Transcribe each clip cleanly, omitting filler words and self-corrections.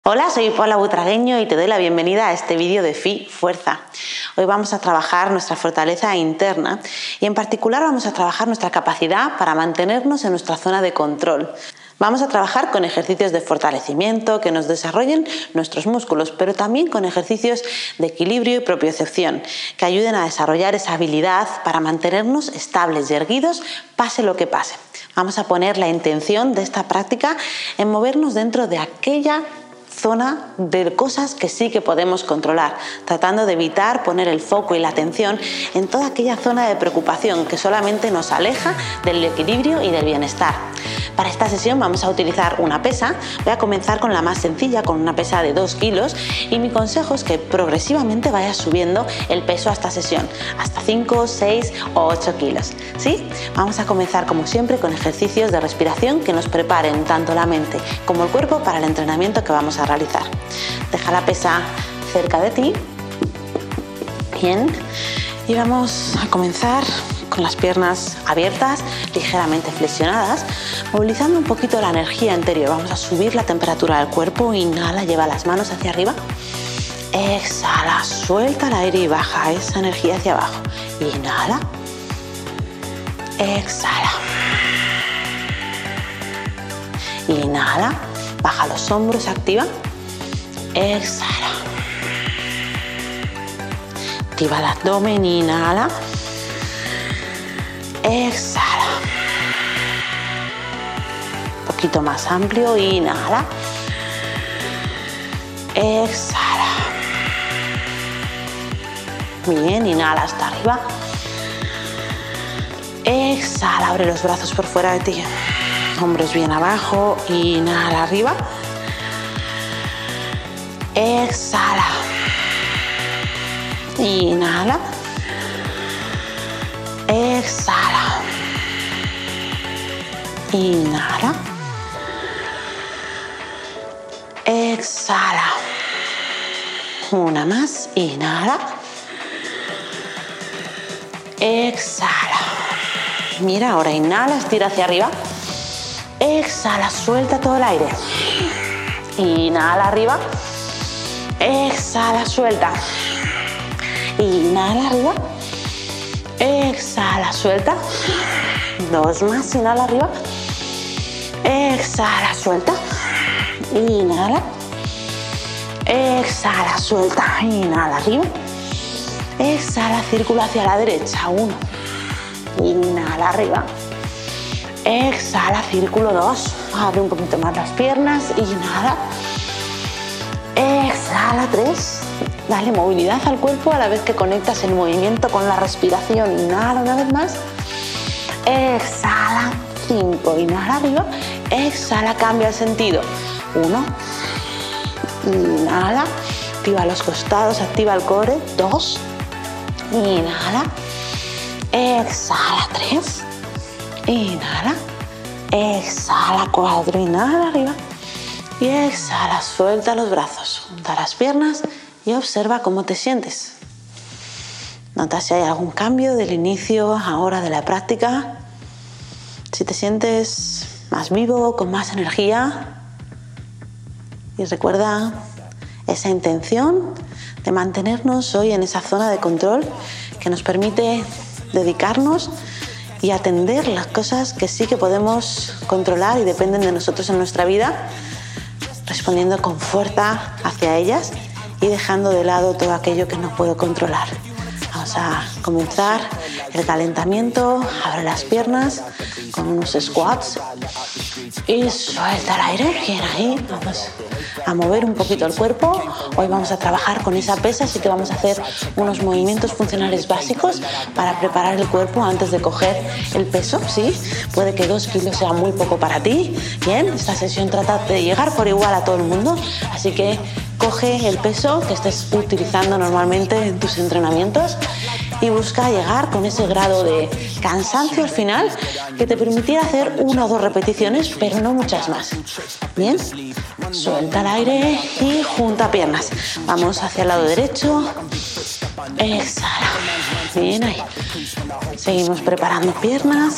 Hola, soy Paula Butragueño y te doy la bienvenida a este vídeo de FI Fuerza. Hoy vamos a trabajar nuestra fortaleza interna y en particular vamos a trabajar nuestra capacidad para mantenernos en nuestra zona de control. Vamos a trabajar con ejercicios de fortalecimiento que nos desarrollen nuestros músculos, pero también con ejercicios de equilibrio y propiocepción que ayuden a desarrollar esa habilidad para mantenernos estables y erguidos pase lo que pase. Vamos a poner la intención de esta práctica en movernos dentro de aquella zona de cosas que sí que podemos controlar, tratando de evitar poner el foco y la atención en toda aquella zona de preocupación que solamente nos aleja del equilibrio y del bienestar. Para esta sesión vamos a utilizar una pesa. Voy a comenzar con la más sencilla, con una pesa de 2 kilos, y mi consejo es que progresivamente vayas subiendo el peso a esta sesión, hasta 5, 6 o 8 kilos. ¿Sí? Vamos a comenzar como siempre con ejercicios de respiración que nos preparen tanto la mente como el cuerpo para el entrenamiento que vamos a realizar. Deja la pesa cerca de ti. Bien. Y vamos a comenzar con las piernas abiertas, ligeramente flexionadas, movilizando un poquito la energía interior. Vamos a subir la temperatura del cuerpo. Inhala, lleva las manos hacia arriba. Exhala, suelta el aire y baja esa energía hacia abajo. Inhala. Exhala. Inhala, baja los hombros, activa. Exhala. Activa el abdomen, inhala. Exhala. Un poquito más amplio, inhala. Exhala. Bien, inhala hasta arriba. Exhala, abre los brazos por fuera de ti. Hombros bien abajo, inhala arriba. Exhala. Inhala. Exhala. Inhala. Exhala. Una más. Inhala. Exhala. Mira, ahora inhala, estira hacia arriba. Exhala, suelta todo el aire. Inhala arriba. Exhala, suelta. Inhala arriba. Exhala, suelta. Dos más, inhala arriba. Exhala, suelta. Inhala. Exhala, suelta. Inhala arriba. Exhala, círculo hacia la derecha. 1. Inhala arriba. Exhala, círculo 2. Abre un poquito más las piernas. Inhala. Exhala, 3. Dale movilidad al cuerpo a la vez que conectas el movimiento con la respiración. Inhala una vez más. Exhala, 5. Inhala arriba. Exhala, cambia el sentido. 1. Inhala. Activa los costados, activa el core. 2. Inhala. Exhala, 3. Inhala. Exhala, 4. Inhala arriba. Y exhala, suelta los brazos. Junta las piernas y observa cómo te sientes. Nota si hay algún cambio del inicio ahora de la práctica. Si te sientes más vivo, con más energía. Y recuerda esa intención de mantenernos hoy en esa zona de control que nos permite dedicarnos y atender las cosas que sí que podemos controlar y dependen de nosotros en nuestra vida, respondiendo con fuerza hacia ellas y dejando de lado todo aquello que no puedo controlar. Vamos a comenzar el calentamiento. Abre las piernas con unos squats y suelta el aire. Bien ahí. Vamos a mover un poquito el cuerpo. Hoy vamos a trabajar con esa pesa, así que vamos a hacer unos movimientos funcionales básicos para preparar el cuerpo antes de coger el peso. ¿Sí? Puede que 2 kilos sea muy poco para ti. Bien, esta sesión trata de llegar por igual a todo el mundo, así que coge el peso que estés utilizando normalmente en tus entrenamientos y busca llegar con ese grado de cansancio al final que te permitiera hacer 1 o 2 repeticiones, pero no muchas más. Bien, suelta el aire y junta piernas. Vamos hacia el lado derecho. Exhala. Bien ahí. Seguimos preparando piernas.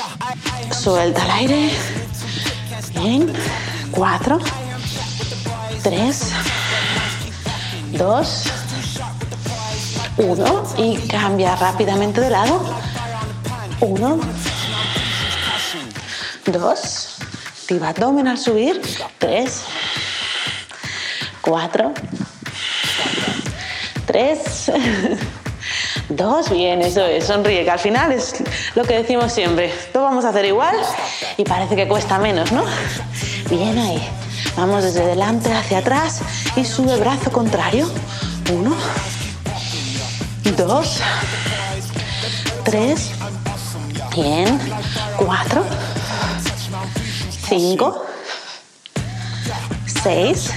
Suelta el aire. Bien. 4. 3, 2, 1 y cambia rápidamente de lado. 1, 2, activa abdomen al subir. 3, 4, 3, 2, bien, eso es, sonríe, que al final es lo que decimos siempre, lo vamos a hacer igual y parece que cuesta menos, ¿no? Bien ahí, vamos desde delante hacia atrás y sube brazo contrario. 1, 2, 3, bien, 4, 5, 6,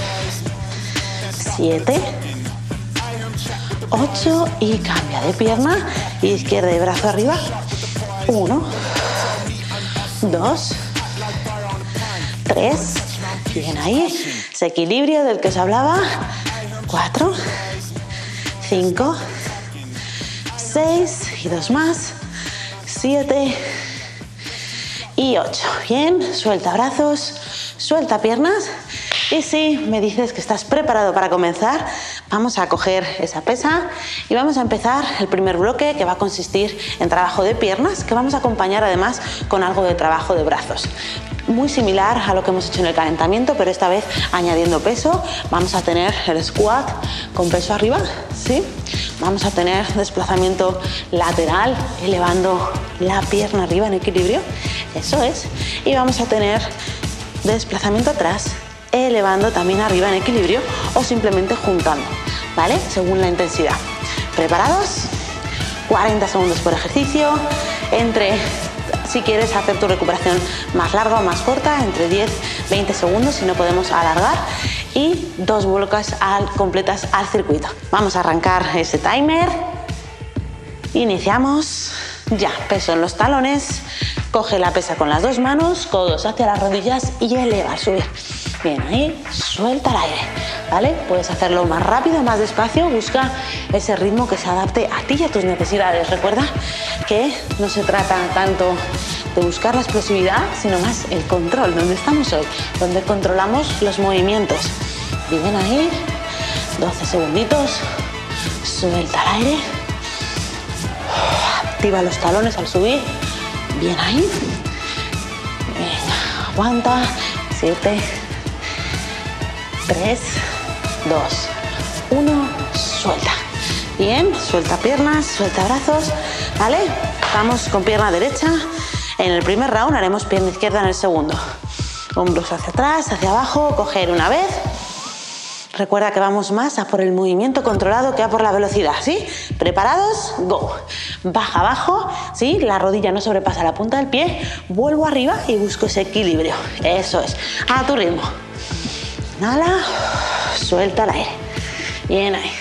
7, 8 y cambia de pierna, izquierda y brazo arriba. 1, 2, 3, bien ahí, ese equilibrio del que os hablaba. 4, 5, 6 y 2 más, 7 y 8. Bien, suelta brazos, suelta piernas. Y si me dices que estás preparado para comenzar, vamos a coger esa pesa y vamos a empezar el primer bloque, que va a consistir en trabajo de piernas, que vamos a acompañar además con algo de trabajo de brazos. Muy similar a lo que hemos hecho en el calentamiento, pero esta vez añadiendo peso. Vamos a tener el squat con peso arriba, ¿sí? Vamos a tener desplazamiento lateral, elevando la pierna arriba en equilibrio, eso es. Y vamos a tener desplazamiento atrás, elevando también arriba en equilibrio o simplemente juntando, ¿vale? Según la intensidad. ¿Preparados? 40 segundos por ejercicio, si quieres hacer tu recuperación más larga o más corta, entre 10-20 segundos, si no podemos alargar, y 2 vueltas completas al circuito. Vamos a arrancar ese timer. Iniciamos. Ya, peso en los talones, coge la pesa con las 2 manos, codos hacia las rodillas y eleva al subir. Bien, ahí, suelta el aire, ¿vale? Puedes hacerlo más rápido, más despacio, busca ese ritmo que se adapte a ti y a tus necesidades. Recuerda que no se trata tanto de buscar la explosividad, sino más el control, donde estamos hoy, donde controlamos los movimientos. Bien ahí, 12 segunditos, suelta el aire, activa los talones al subir, bien ahí, venga, aguanta, 7, 3, 2, 1, suelta. Bien, suelta piernas, suelta brazos, ¿vale? Vamos con pierna derecha. En el primer round haremos pierna izquierda en el segundo. Hombros hacia atrás, hacia abajo, coger una vez. Recuerda que vamos más a por el movimiento controlado que a por la velocidad, ¿sí? ¿Preparados? Go. Baja abajo, ¿sí? La rodilla no sobrepasa la punta del pie. Vuelvo arriba y busco ese equilibrio. Eso es. A tu ritmo. Inhala, suelta el aire. Bien ahí.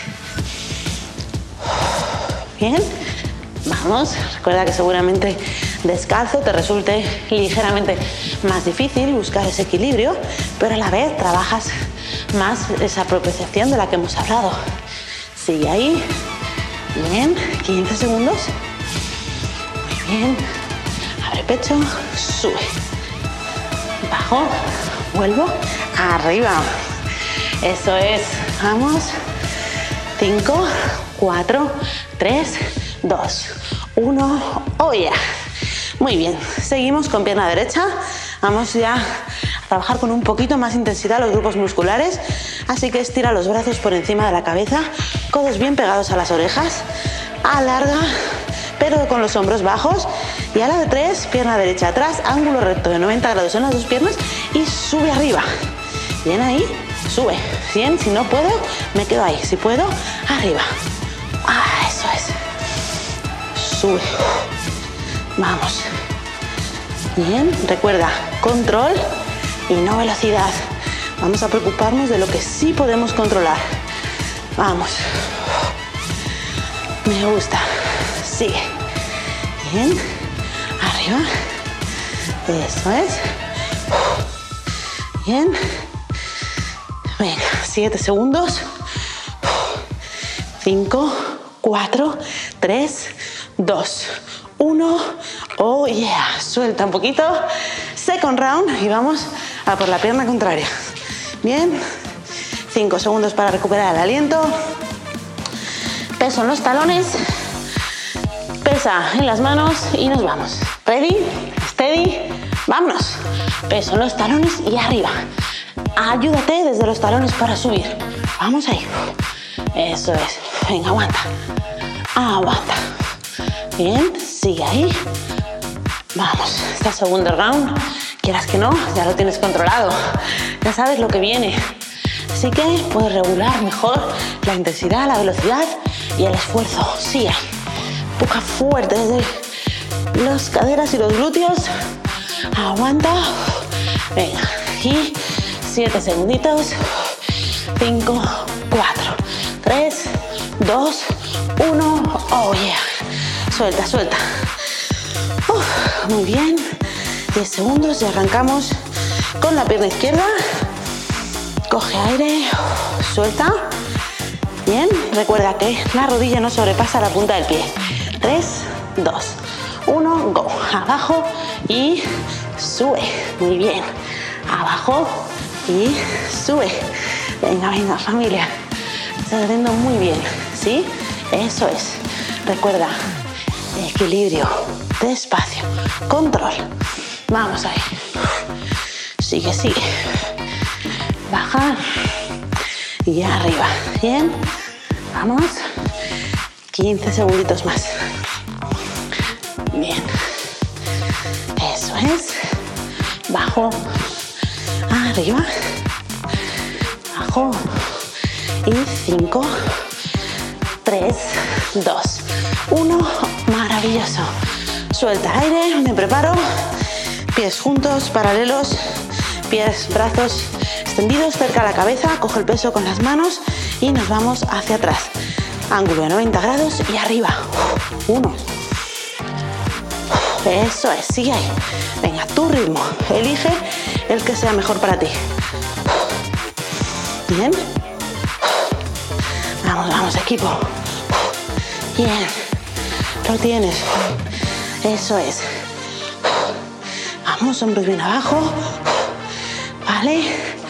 Bien. Vamos. Recuerda que seguramente descalzo te resulte ligeramente más difícil buscar ese equilibrio, pero a la vez trabajas más esa propiocepción de la que hemos hablado. Sigue ahí. Bien, 15 segundos. Muy bien. Abre pecho, sube. Bajo, vuelvo, arriba. Eso es. Vamos. 5, 4, 3, 2, 1. Oh yeah. Muy bien. Seguimos con pierna derecha. Vamos ya a trabajar con un poquito más intensidad los grupos musculares. Así que estira los brazos por encima de la cabeza, codos bien pegados a las orejas. Alarga, pero con los hombros bajos. Y a la de 3, pierna derecha atrás, ángulo recto de 90 grados en las 2 piernas y sube arriba. Bien ahí, sube. Bien, si no puedo, me quedo ahí. Si puedo, arriba. Ah, eso es. Sube. Vamos. Bien, recuerda, control y no velocidad. Vamos a preocuparnos de lo que sí podemos controlar. Vamos. Me gusta. Sigue. Bien. Arriba. Eso es. Bien. Venga, 7 segundos. 5, 4, 3, 2, 1. Oh yeah. Suelta un poquito. Second round y vamos a por la pierna contraria. Bien. 5 segundos para recuperar el aliento. Peso en los talones, pesa en las manos y nos vamos. Ready, steady, vámonos. Peso en los talones y arriba. Ayúdate desde los talones para subir. Vamos ahí. Eso es. Venga, aguanta. Aguanta. Bien, sigue ahí. Vamos, este segundo round, quieras que no, ya lo tienes controlado. Ya sabes lo que viene. Así que puedes regular mejor la intensidad, la velocidad y el esfuerzo. Sigue. Empuja fuerte desde las caderas y los glúteos. Aguanta. Venga. Y 7 segunditos. 5, 4, 3, 2, 1. Oh yeah. Suelta, suelta. Muy bien. 10 segundos y arrancamos con la pierna izquierda. Coge aire. Suelta. Bien. Recuerda que la rodilla no sobrepasa la punta del pie. 3, 2, 1. Go. Abajo y sube. Muy bien. Abajo y sube. Venga, venga, familia. Estás haciendo muy bien. ¿Sí? Eso es. Recuerda. Equilibrio. Despacio. Control. Vamos ahí. Sigue, sigue. Baja. Y arriba. Bien. Vamos. 15 segunditos más. Bien. Eso es. Bajo. Arriba. Bajo. Y 5, 3, 2, 1. Maravilloso. Suelta aire. Me preparo. Pies juntos, paralelos. Pies, brazos extendidos cerca de la cabeza. Coge el peso con las manos y nos vamos hacia atrás. Ángulo de 90 grados y arriba. 1. Eso es. Sigue ahí. Venga, tu ritmo. Elige el que sea mejor para ti. Bien. Vamos, vamos, equipo. Bien. Lo tienes. Eso es. Vamos, hombros bien abajo. Vale.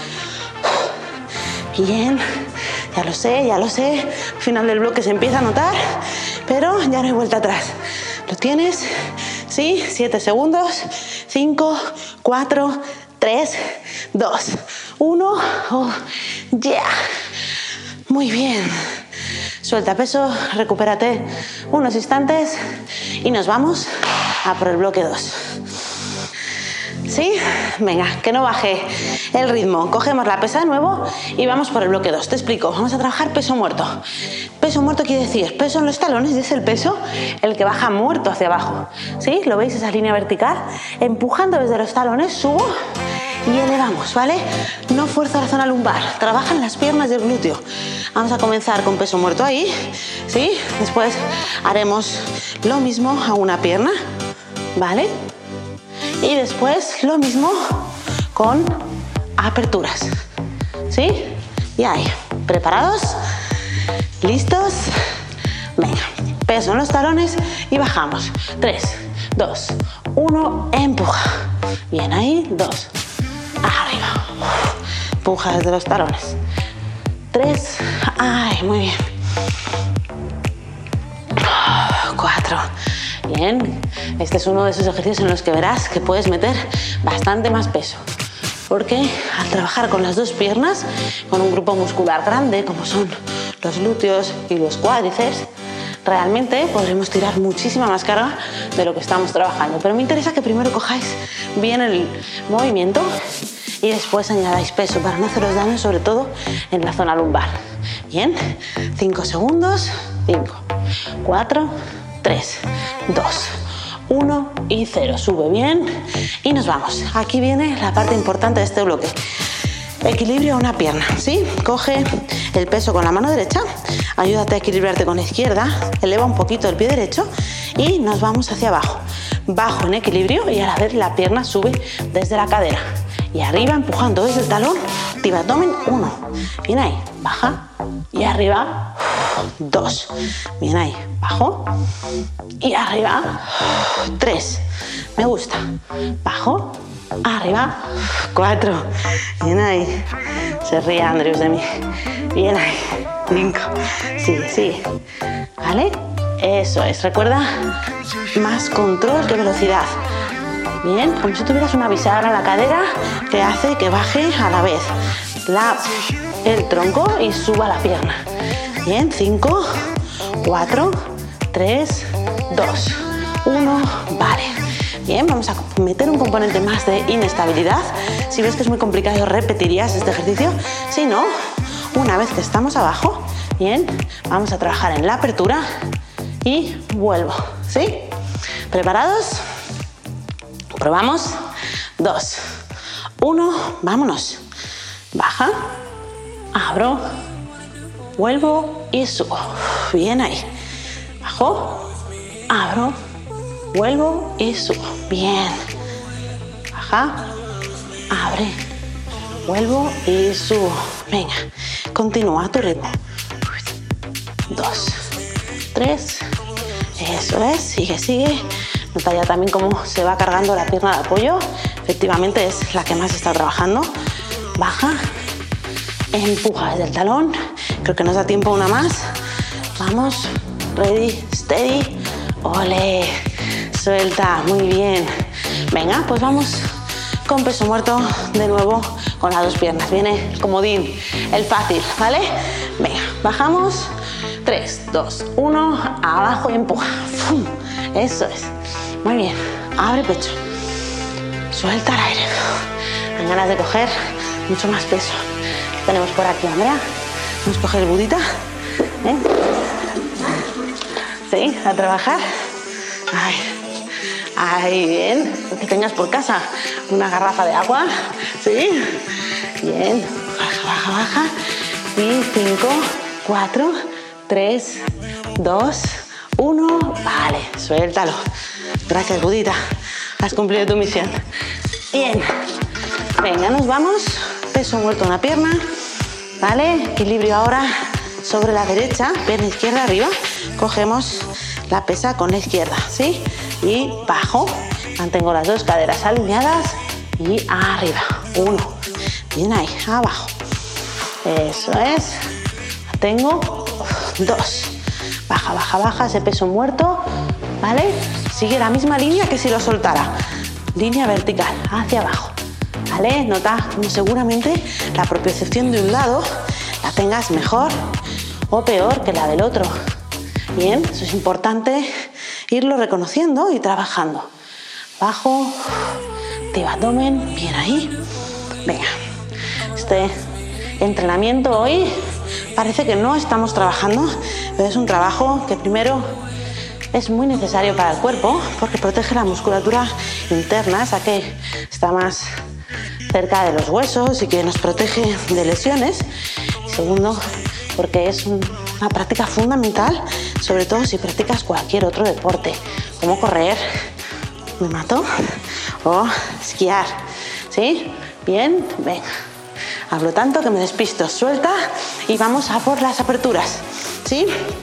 Bien. Ya lo sé, ya lo sé. Al final del bloque se empieza a notar, pero ya no hay vuelta atrás. ¿Lo tienes? Sí. 7 segundos. 5, 4, 3, 2, 1. Oh, yeah. Muy bien. Suelta peso, recupérate unos instantes y nos vamos a por el bloque 2. ¿Sí? Venga, que no baje el ritmo. Cogemos la pesa de nuevo y vamos por el bloque 2. Te explico. Vamos a trabajar peso muerto. Peso muerto quiere decir peso en los talones y es el peso el que baja muerto hacia abajo. ¿Sí? ¿Lo veis? Esa línea vertical. Empujando desde los talones, subo y elevamos, ¿vale? No fuerza la zona lumbar. Trabajan las piernas y el glúteo. Vamos a comenzar con peso muerto ahí. ¿Sí? Después haremos lo mismo a una pierna. ¿Vale? Y después lo mismo con aperturas. ¿Sí? Y ahí. ¿Preparados? ¿Listos? Venga. Peso en los talones y bajamos. 3, 2, 1. Empuja. Bien ahí. 2. Arriba. Empuja desde los talones. 3. Ay, muy bien. 4. Bien. Este es uno de esos ejercicios en los que verás que puedes meter bastante más peso. Porque al trabajar con las dos piernas, con un grupo muscular grande, como son los glúteos y los cuádriceps, realmente podremos tirar muchísima más carga de lo que estamos trabajando. Pero me interesa que primero cojáis bien el movimiento y después añadáis peso para no haceros daño, sobre todo en la zona lumbar. Bien, 5 segundos, 5, 4, 3, 2, 1 y 0. Sube bien y nos vamos. Aquí viene la parte importante de este bloque. Equilibrio a una pierna, ¿sí? Coge el peso con la mano derecha, ayúdate a equilibrarte con la izquierda, eleva un poquito el pie derecho y nos vamos hacia abajo. Bajo en equilibrio y a la vez la pierna sube desde la cadera. Y arriba empujando desde el talón, activa abdomen, 1. Bien ahí, baja y arriba, 2. Bien ahí, bajo y arriba, 3. Me gusta. Bajo arriba, 4, bien ahí, se ríe Andrews de mí, bien ahí, 5, sigue, sigue, ¿vale? Eso es, recuerda, más control que velocidad, bien, como si tuvieras una bisagra en la cadera que hace que baje a la vez el tronco y suba la pierna, bien, 5, 4, 3, 2, 1, vale. Bien, vamos a meter un componente más de inestabilidad. Si ves que es muy complicado, repetirías este ejercicio. Si no, una vez que estamos abajo, bien, vamos a trabajar en la apertura y vuelvo, ¿sí? ¿Preparados? Probamos. 2, 1, vámonos. Baja, abro, vuelvo y subo. Bien ahí. Bajo, abro, vuelvo y subo. Bien. Baja, abre, vuelvo y subo. Venga, continúa a tu ritmo. 2, 3. Eso es, sigue, sigue. Nota ya también cómo se va cargando la pierna de apoyo. Efectivamente es la que más está trabajando. Baja, empuja desde el talón. Creo que nos da tiempo una más. Vamos, ready, steady. Ole. Suelta, muy bien. Venga, pues vamos con peso muerto de nuevo con las dos piernas. Viene el comodín, el fácil, ¿vale? Venga, bajamos. 3, 2, 1, abajo y empuja. ¡Fum! Eso es. Muy bien. Abre pecho. Suelta el aire. Dan ganas de coger mucho más peso. Tenemos por aquí, Andrea. Vamos a coger el budita. Sí, a trabajar. Ahí, bien. Que tengas por casa una garrafa de agua. Sí. Bien. Baja, baja, baja. Y 5, 4, 3, 2, 1. Vale, suéltalo. Gracias, budita. Has cumplido tu misión. Bien. Venga, nos vamos. Peso muerto en una pierna. Vale. Equilibrio ahora sobre la derecha. Pierna izquierda arriba. Cogemos la pesa con la izquierda, ¿sí? Y bajo. Mantengo las dos caderas alineadas. Y arriba. 1. Bien ahí. Abajo. Eso es. Tengo 2. Baja, baja, baja. Ese peso muerto. ¿Vale? Sigue la misma línea que si lo soltara. Línea vertical. Hacia abajo. ¿Vale? Nota como seguramente la propiocepción de un lado la tengas mejor o peor que la del otro. Bien, eso es importante irlo reconociendo y trabajando. Bajo, activa abdomen, bien ahí. Venga, este entrenamiento hoy parece que no estamos trabajando, pero es un trabajo que primero es muy necesario para el cuerpo porque protege la musculatura interna, esa que está más cerca de los huesos y que nos protege de lesiones. Y segundo, porque es una práctica fundamental, sobre todo si practicas cualquier otro deporte, como correr, me mato, o esquiar. ¿Sí? Bien, venga. Hablo tanto que me despisto. Suelta y vamos a por las aperturas. ¿Sí?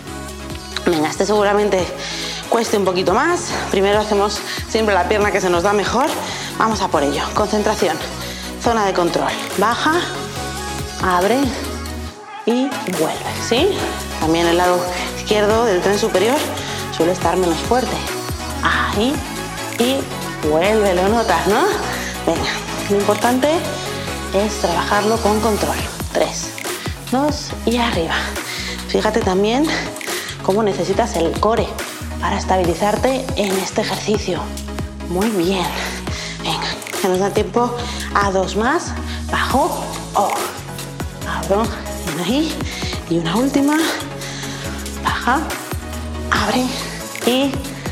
Venga, este seguramente cueste un poquito más. Primero hacemos siempre la pierna que se nos da mejor. Vamos a por ello. Concentración. Zona de control. Baja, abre y vuelve. ¿Sí? También el lado izquierdo del tren superior suele estar menos fuerte. Ahí y vuelve, lo notas, ¿no? Venga, lo importante es trabajarlo con control. 3, 2 y arriba. Fíjate también cómo necesitas el core para estabilizarte en este ejercicio. Muy bien. Venga, que nos da tiempo a 2 más. Bajo, abro, bien ahí. Y una última. Baja, abre y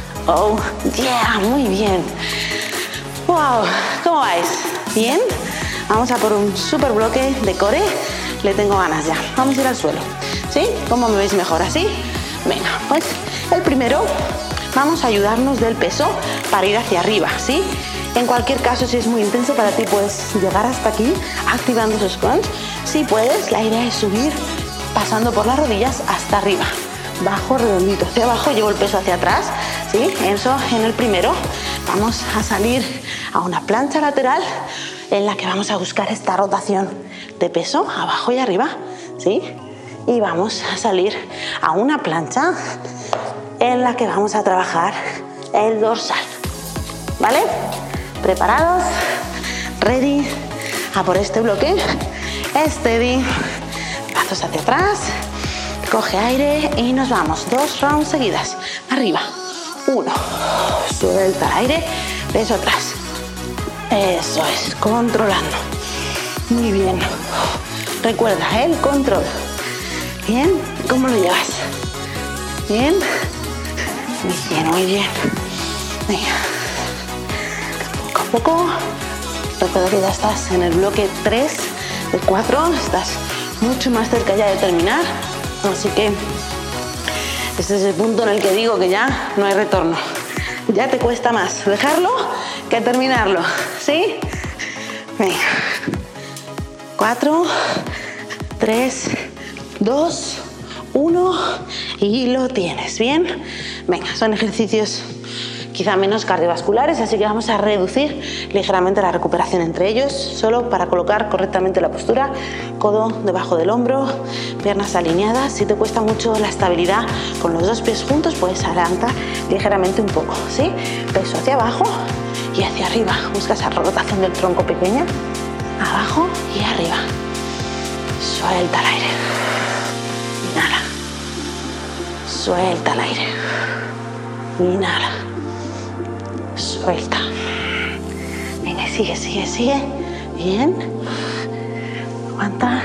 yeah, muy bien. Wow, ¿cómo vais? ¿Bien? Vamos a por un super bloque de core. Le tengo ganas ya. Vamos a ir al suelo. ¿Sí? ¿Cómo me veis mejor? ¿Así? Venga, pues el primero vamos a ayudarnos del peso para ir hacia arriba, ¿sí? En cualquier caso, si es muy intenso para ti, puedes llegar hasta aquí activando esos crunch. Si puedes, la idea es subir pasando por las rodillas hasta arriba. Bajo, redondito hacia abajo, llevo el peso hacia atrás, ¿sí? Eso en el primero. Vamos a salir a una plancha lateral en la que vamos a buscar esta rotación de peso abajo y arriba, ¿sí? Y vamos a salir a una plancha en la que vamos a trabajar el dorsal, ¿vale? ¿Preparados? ¿Ready? A por este bloque. Steady. Brazos hacia atrás. Coge aire y nos vamos. 2 rounds seguidas. Arriba. 1. Suelta el aire. Peso atrás. Eso es. Controlando. Muy bien. Recuerda el control. Bien. ¿Cómo lo llevas? Bien. Muy bien, muy bien. Venga. Poco a poco. Recuerda que ya estás en el bloque 3 de 4. Estás mucho más cerca ya de terminar. Así que este es el punto en el que digo que ya no hay retorno. Ya te cuesta más dejarlo que terminarlo, ¿sí? Venga. 4, 3, 2, 1 y lo tienes, ¿bien? Venga, son ejercicios quizá menos cardiovasculares, así que vamos a reducir ligeramente la recuperación entre ellos, solo para colocar correctamente la postura, codo debajo del hombro, piernas alineadas. Si te cuesta mucho la estabilidad con los 2 pies juntos, puedes adelantar ligeramente un poco, ¿sí? Peso hacia abajo y hacia arriba, busca esa rotación del tronco pequeña, abajo y arriba. Suelta el aire, inhala, suelta el aire, inhala. Suelta. Venga, sigue, sigue, sigue. Bien. Aguanta.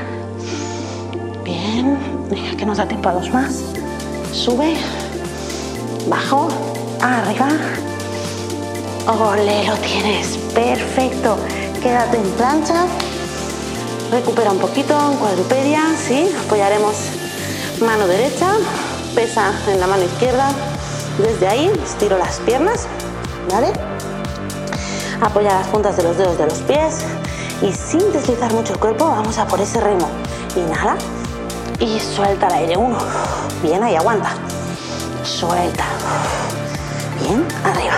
Bien. Venga, que nos da tiempo a 2 más. Sube. Bajo. Arriba. Ole, lo tienes. Perfecto. Quédate en plancha. Recupera un poquito en cuadrupedia. Sí. Apoyaremos mano derecha. Pesa en la mano izquierda. Desde ahí estiro las piernas. ¿Vale? Apoya las puntas de los dedos de los pies y sin deslizar mucho el cuerpo vamos a por ese remo. Inhala y suelta el aire. 1. Bien, ahí aguanta. Suelta. Bien, arriba.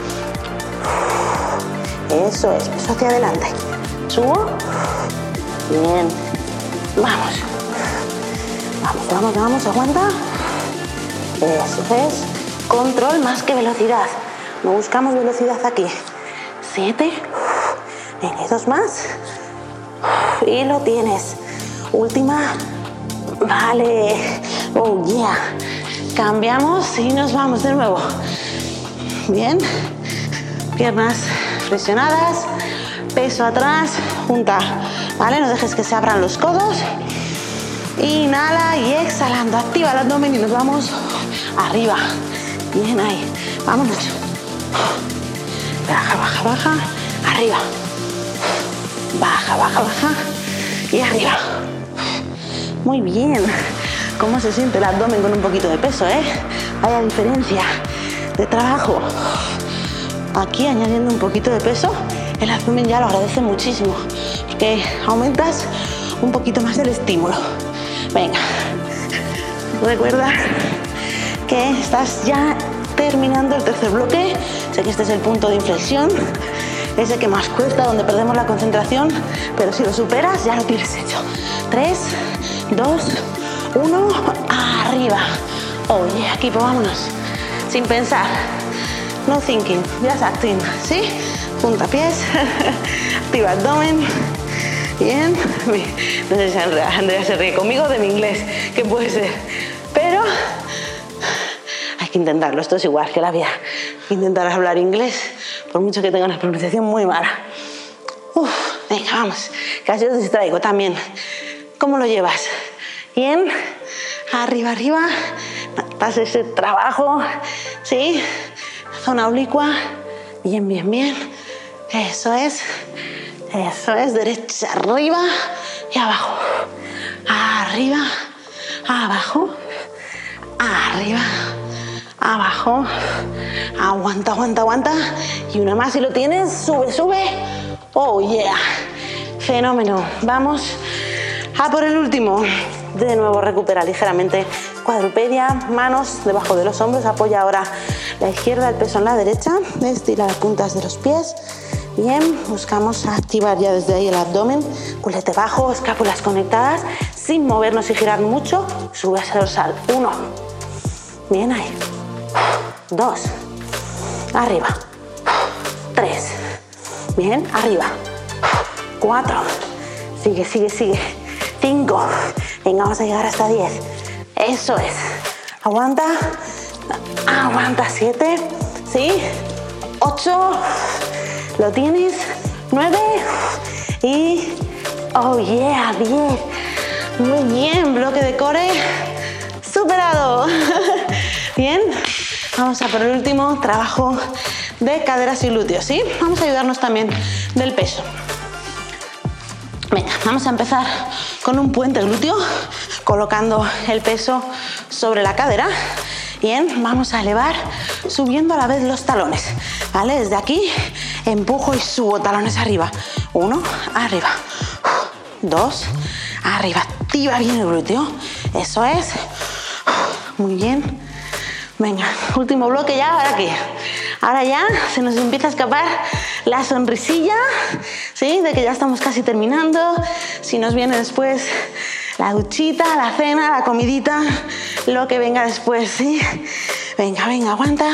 Eso es, peso hacia adelante. Subo. Bien. Vamos. Vamos, vamos, vamos, aguanta. Eso es. Control más que velocidad. No buscamos velocidad aquí. 7. Venga, 2 más. Y lo tienes. Última. Vale. Oh, yeah. Cambiamos y nos vamos de nuevo. Bien. Piernas flexionadas. Peso atrás. Junta. Vale, no dejes que se abran los codos. Inhala y exhalando. Activa el abdomen y nos vamos arriba. Bien ahí. Vámonos. Baja, baja, baja. Arriba. Baja, baja, baja. Y arriba. Muy bien. ¿Cómo se siente el abdomen con un poquito de peso, eh? Vaya diferencia de trabajo. Aquí añadiendo un poquito de peso, el abdomen ya lo agradece muchísimo, porque aumentas un poquito más el estímulo. Venga. Recuerda que estás ya terminando el tercer bloque. Sé que este es el punto de inflexión, es el que más cuesta, donde perdemos la concentración, pero si lo superas ya lo tienes hecho. 3, 2, 1, arriba. Oye, aquí pues vámonos, sin pensar, no thinking, just acting, ¿sí? Puntapiés, activa abdomen. Bien, no sé si Andrea se ríe conmigo de mi inglés, que puede ser, pero hay que intentarlo. Esto es igual que la vida, intentar hablar inglés por mucho que tenga una pronunciación muy mala. Venga, vamos, casi os distraigo también. ¿Cómo lo llevas? Bien, arriba, arriba, pasa ese trabajo, ¿sí? Zona oblicua, bien, bien, bien, eso es, derecha arriba y abajo, arriba, abajo, arriba, abajo, aguanta, aguanta, aguanta, y una más si lo tienes, sube, sube, oh yeah, fenómeno. Vamos a por el último. De nuevo recupera ligeramente cuadrupedia, manos debajo de los hombros, apoya ahora la izquierda, el peso en la derecha, estira las puntas de los pies, Bien, buscamos activar ya desde ahí el abdomen, culete bajo, escápulas conectadas, sin movernos y girar mucho. Sube ese dorsal. 1. Bien ahí. 2. Arriba. 3. Bien, arriba. 4. Sigue, sigue, sigue. 5. Venga, vamos a llegar hasta 10. Eso es. Aguanta. Aguanta. 7. ¿Sí? 8. Lo tienes. 9. Y... oh yeah, 10. Muy bien. Bloque de core superado. Bien. Vamos a por el último trabajo de caderas y glúteos, ¿sí? Vamos a ayudarnos también del peso. Venga, vamos a empezar con un puente glúteo, colocando el peso sobre la cadera. Bien, vamos a elevar, subiendo a la vez los talones, ¿vale? Desde aquí empujo y subo talones arriba. 1, arriba. 2, arriba. Activa bien el glúteo. Eso es. Muy bien. Venga, último bloque ya. ¿Ahora qué? Ahora ya se nos empieza a escapar la sonrisilla, ¿sí? De que ya estamos casi terminando. Si nos viene después la duchita, la cena, la comidita, lo que venga después, ¿sí? Venga, venga, aguanta.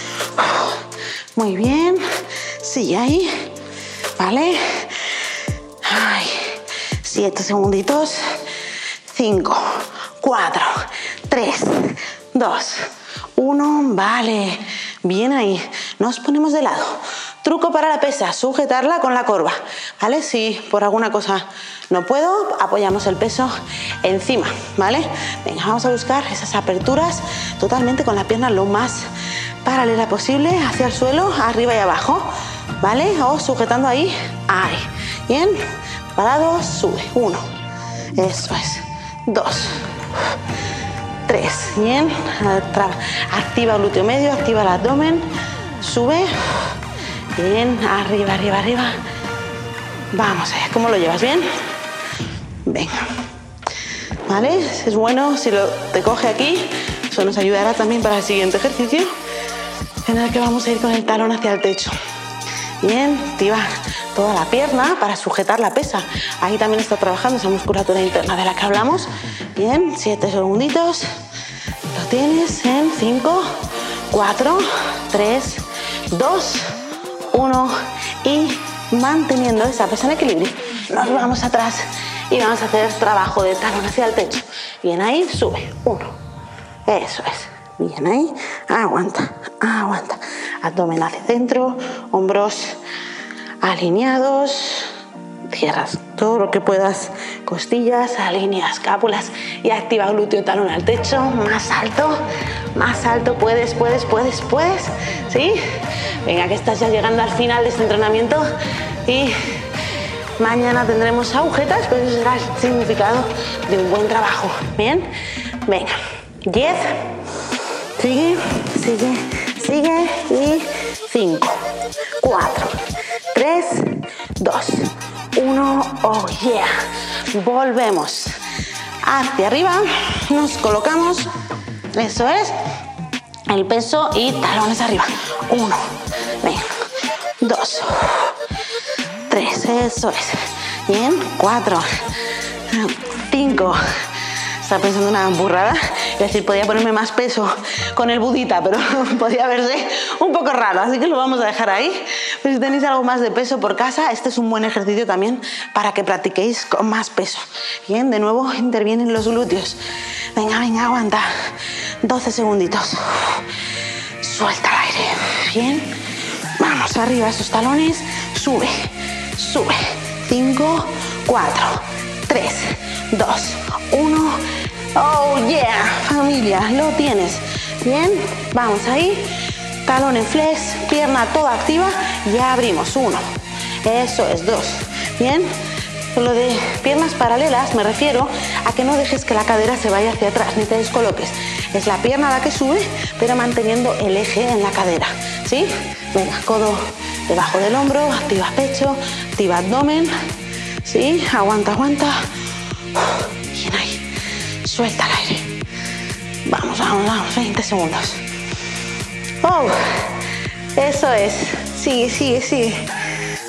Muy bien. Sigue ahí, ¿vale? Ay, 7 segunditos. 5, 4, 3, 2, 1. Vale. Bien ahí. Nos ponemos de lado. Truco para la pesa, sujetarla con la corva, ¿vale? Si por alguna cosa no puedo, apoyamos el peso encima, ¿vale? Venga, vamos a buscar esas aperturas totalmente con la pierna lo más paralela posible hacia el suelo, arriba y abajo, ¿vale? O sujetando ahí, ahí. Bien, parado, sube. 1, eso es. 2, 3, bien. Activa el glúteo medio, activa el abdomen, sube. Bien, arriba, arriba, arriba. Vamos allá, ¿cómo lo llevas? ¿Bien? Venga. ¿Vale? Es bueno si te coge aquí. Eso nos ayudará también para el siguiente ejercicio, en el que vamos a ir con el talón hacia el techo. Bien, activa toda la pierna para sujetar la pesa. Ahí también está trabajando esa musculatura interna de la que hablamos. Bien, 7 segunditos. Lo tienes en 5, 4, 3, 2, 1 y manteniendo esa pesa en equilibrio, nos vamos atrás y vamos a hacer trabajo de talón hacia el techo. Bien ahí, sube. 1. Eso es. Bien ahí. Aguanta, aguanta. Abdomen hacia adentro, hombros alineados. Cierras todo lo que puedas, costillas, alinea escápulas y activa glúteo, talón al techo. Más alto, puedes, ¿sí? Venga, que estás ya llegando al final de este entrenamiento y mañana tendremos agujetas, pero eso será el significado de un buen trabajo. Bien, venga, 10, sigue y 5, 4, 3, 2, 1, oh yeah. Volvemos hacia arriba, nos colocamos, eso es, el peso y talones arriba. 1, venga, 2, 3, eso es, bien, 4, 5. Estaba pensando una burrada, es decir, podía ponerme más peso con el budita, pero podía verse un poco raro, así que lo vamos a dejar ahí. Pero si tenéis algo más de peso por casa, este es un buen ejercicio también para que practiquéis con más peso. Bien, de nuevo intervienen los glúteos. Venga, venga, aguanta. 12 segunditos. Suelta el aire. Bien, vamos arriba, esos talones. Sube, sube. 5, 4, 3, 2, 1. Oh yeah, familia, lo tienes. Bien, vamos ahí. Talón en flex, pierna toda activa. Ya abrimos. 1. Eso es. 2. Bien. Con lo de piernas paralelas me refiero a que no dejes que la cadera se vaya hacia atrás ni te descoloques. Es la pierna la que sube, pero manteniendo el eje en la cadera. ¿Sí? Venga, codo debajo del hombro, activa pecho, activa abdomen. ¿Sí? Aguanta, aguanta. Bien ahí. Suelta el aire. Vamos, vamos, vamos. 20 segundos. Oh, eso es. Sigue, sigue, sigue.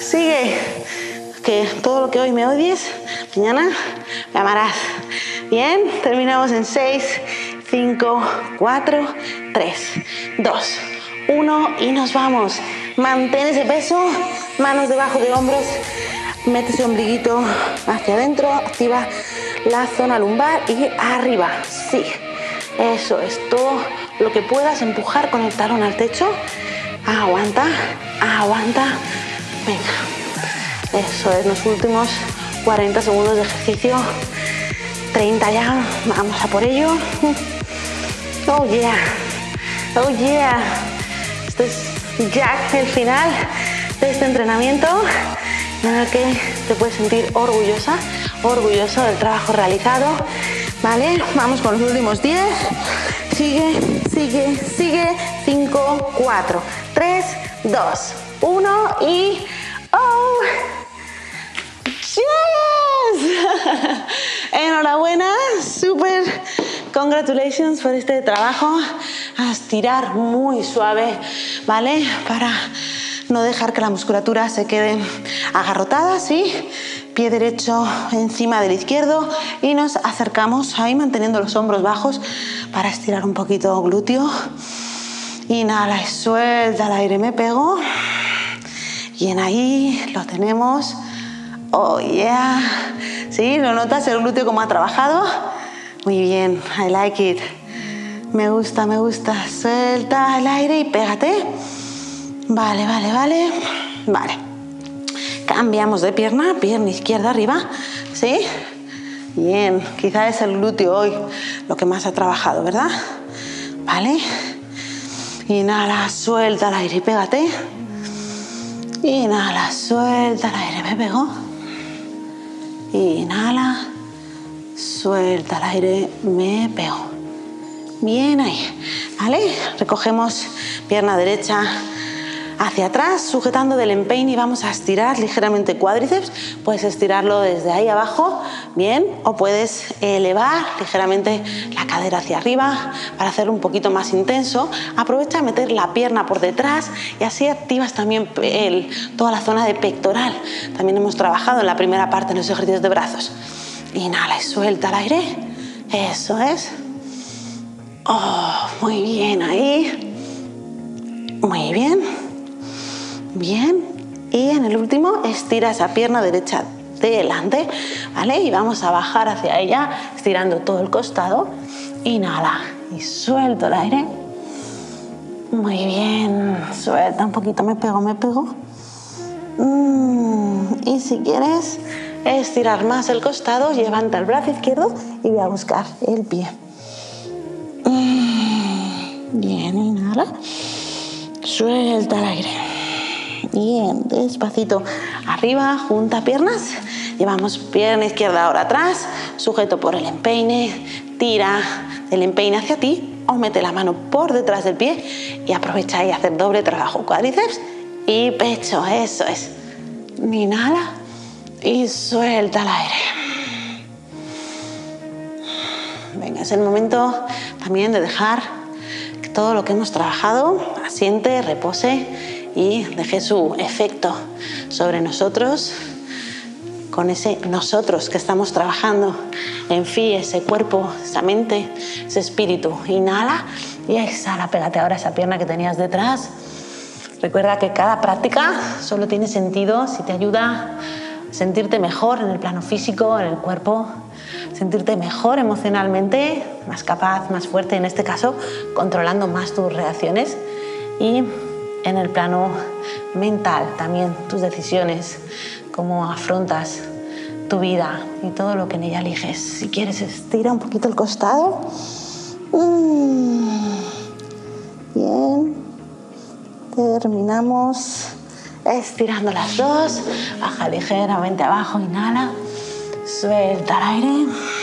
Sigue. Que todo lo que hoy me odies, mañana me amarás. Bien, terminamos en 6, 5, 4, 3, 2, 1 y nos vamos. Mantén ese peso, manos debajo de hombros, mete ese ombliguito hacia adentro, activa la zona lumbar y arriba. Sí, eso es, todo lo que puedas empujar con el talón al techo. Aguanta, aguanta, venga. Eso es, los últimos 40 segundos de ejercicio. 30 ya, vamos a por ello. Oh yeah, oh yeah. Este es ya el final de este entrenamiento en el que te puedes sentir orgullosa, orgulloso del trabajo realizado. Vale, vamos con los últimos 10. Sigue, sigue, sigue. 5, 4, 3, 2, 1 y ¡oh! ¡Yes! Enhorabuena, súper congratulations por este trabajo. A estirar muy suave, ¿vale? Para no dejar que la musculatura se quede agarrotada, ¿sí? Pie derecho encima del izquierdo y nos acercamos ahí manteniendo los hombros bajos para estirar un poquito glúteo. Inhala y suelta el aire, me pego. Y en ahí lo tenemos. Oh yeah. ¿Sí? ¿Lo notas el glúteo como ha trabajado? Muy bien, I like it. Me gusta, me gusta. Suelta el aire y pégate. Vale, vale, vale. Vale. Cambiamos de pierna, pierna izquierda arriba. ¿Sí? Bien, quizá es el glúteo hoy lo que más ha trabajado, ¿verdad? Vale. Inhala, suelta el aire y pégate. Inhala, suelta el aire, me pego. Inhala, suelta el aire, me pego. Bien ahí, ¿vale? Recogemos pierna derecha hacia atrás, sujetando del empeine y vamos a estirar ligeramente cuádriceps. Puedes estirarlo desde ahí abajo, bien, o puedes elevar ligeramente la cadera hacia arriba para hacerlo un poquito más intenso. Aprovecha a meter la pierna por detrás y así activas también toda la zona de pectoral. También hemos trabajado en la primera parte en los ejercicios de brazos. Inhala y suelta el aire. Eso es. Oh, muy bien ahí. Muy bien. Bien, y en el último estira esa pierna derecha delante, ¿vale? Y vamos a bajar hacia ella, estirando todo el costado. Inhala y suelto el aire. Muy bien, suelta un poquito, me pego, me pego. Y si quieres estirar más el costado, levanta el brazo izquierdo y voy a buscar el pie. Bien, inhala, suelta el aire. Bien, despacito arriba, junta piernas, llevamos pierna izquierda ahora atrás, sujeto por el empeine, tira el empeine hacia ti o mete la mano por detrás del pie y aprovecha y hacer doble trabajo, cuádriceps y pecho, eso es. Inhala y suelta el aire. Venga, es el momento también de dejar que todo lo que hemos trabajado asiente, repose y deje su efecto sobre nosotros, con ese nosotros que estamos trabajando. En fin, ese cuerpo, esa mente, ese espíritu. Inhala y exhala. Pégate ahora esa pierna que tenías detrás. Recuerda que cada práctica solo tiene sentido si te ayuda a sentirte mejor en el plano físico, en el cuerpo, sentirte mejor emocionalmente, más capaz, más fuerte, en este caso, controlando más tus reacciones y en el plano mental también, tus decisiones, cómo afrontas tu vida y todo lo que en ella eliges. Si quieres, estira un poquito el costado. Bien. Terminamos estirando las dos. Baja ligeramente abajo, inhala. Suelta el aire.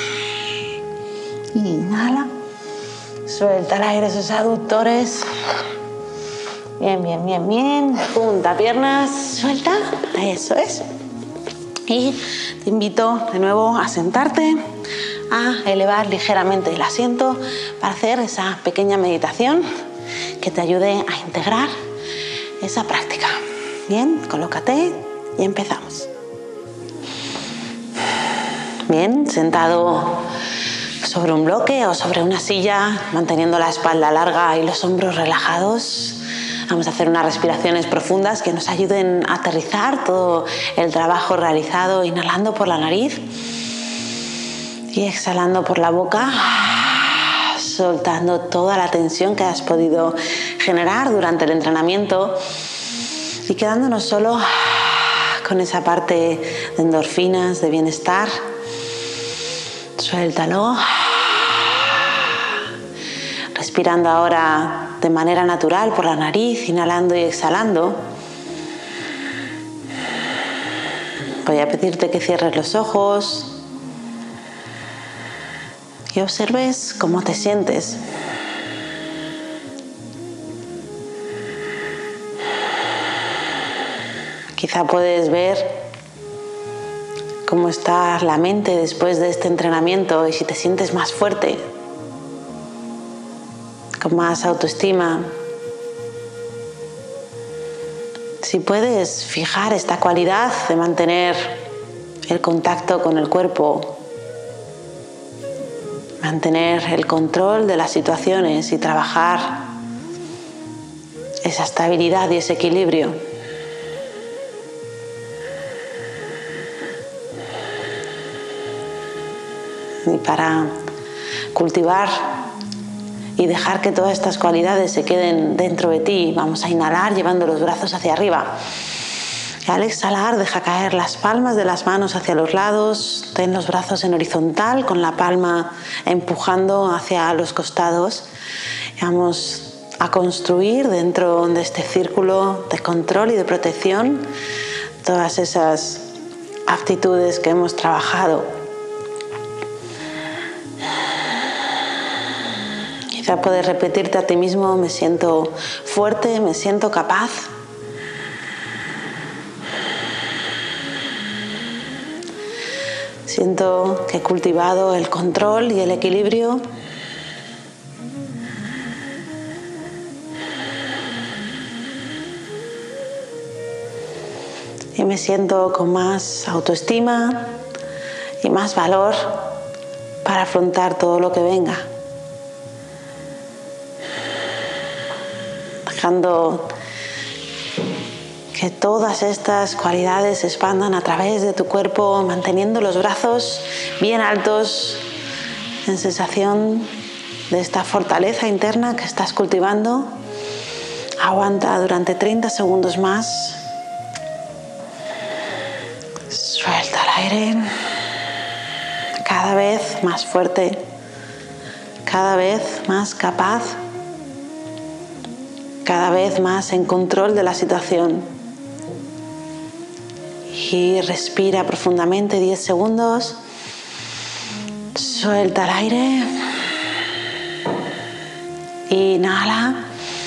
Inhala. Suelta el aire, esos aductores. Bien, bien, bien, bien. Junta piernas, suelta. Eso es. Y te invito de nuevo a sentarte, a elevar ligeramente el asiento para hacer esa pequeña meditación que te ayude a integrar esa práctica. Bien, colócate y empezamos. Bien, sentado sobre un bloque o sobre una silla, manteniendo la espalda larga y los hombros relajados. Vamos a hacer unas respiraciones profundas que nos ayuden a aterrizar todo el trabajo realizado, inhalando por la nariz y exhalando por la boca, soltando toda la tensión que has podido generar durante el entrenamiento y quedándonos solo con esa parte de endorfinas, de bienestar. Suéltalo. Respirando ahora de manera natural por la nariz, inhalando y exhalando. Voy a pedirte que cierres los ojos y observes cómo te sientes. Quizá puedes ver cómo está la mente después de este entrenamiento y si te sientes más fuerte, con más autoestima. Si puedes fijar esta cualidad de mantener el contacto con el cuerpo, mantener el control de las situaciones y trabajar esa estabilidad y ese equilibrio. Y para cultivar y dejar que todas estas cualidades se queden dentro de ti, vamos a inhalar llevando los brazos hacia arriba. Y al exhalar, deja caer las palmas de las manos hacia los lados, ten los brazos en horizontal con la palma empujando hacia los costados. Y vamos a construir dentro de este círculo de control y de protección todas esas aptitudes que hemos trabajado. Quizá puedes repetirte a ti mismo: me siento fuerte, me siento capaz. Siento que he cultivado el control y el equilibrio. Y me siento con más autoestima y más valor para afrontar todo lo que venga. Dejando que todas estas cualidades se expandan a través de tu cuerpo, manteniendo los brazos bien altos en sensación de esta fortaleza interna que estás cultivando. Aguanta durante 30 segundos más. Suelta el aire. Cada vez más fuerte, cada vez más capaz, cada vez más en control de la situación. Y respira profundamente 10 segundos. Suelta el aire. Inhala.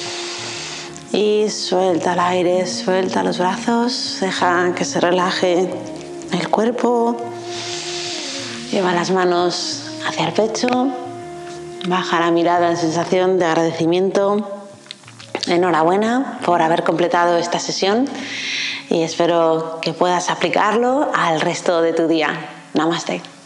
Y suelta el aire. Suelta los brazos. Deja que se relaje el cuerpo. Lleva las manos hacia el pecho. Baja la mirada en sensación de agradecimiento. Enhorabuena por haber completado esta sesión y espero que puedas aplicarlo al resto de tu día. Namaste.